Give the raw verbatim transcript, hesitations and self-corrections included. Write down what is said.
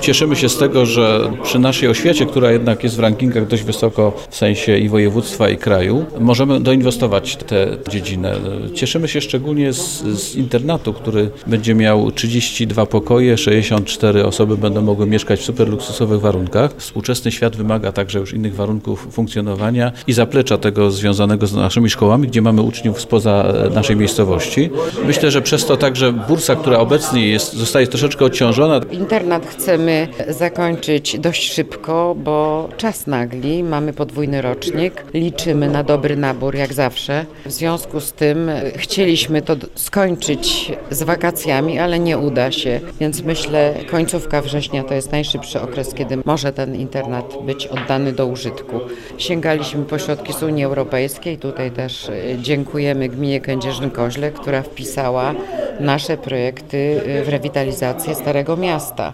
cieszymy się z tego, że przy naszej oświacie, która jednak jest w rankingach dość wysoko w sensie i województwa, i kraju, możemy doinwestować tę dziedzinę. Cieszymy się szczególnie z, z internatu, który będzie miał trzydzieści dwa pokoje, sześćdziesiąt cztery osoby będą mogły mieszkać w super luksusowych warunkach. Współczesny świat wymaga także już innych warunków funkcjonowania i zaplecza tego związanego z naszymi szkołami, gdzie mamy uczniów spoza naszej miejscowości. Myślę, że przez to także bursa, która obecnie jest, zostaje troszeczkę odciążona. Internat chcemy zakończyć dość szybko, bo czas nagli, mamy podwójny rocznik, liczymy na dobry nabór jak zawsze. W związku z tym chcieliśmy to skończyć z wakacjami, ale nie uda się, więc myślę, końcówka września to jest najszybszy okres, kiedy może ten internat być oddany do użytku. Sięgaliśmy po środki z Unii Europejskiej, tutaj też dziękujemy gminie Kędzierzyn-Koźle, która wpisała nasze projekty w rewitalizację Starego Miasta.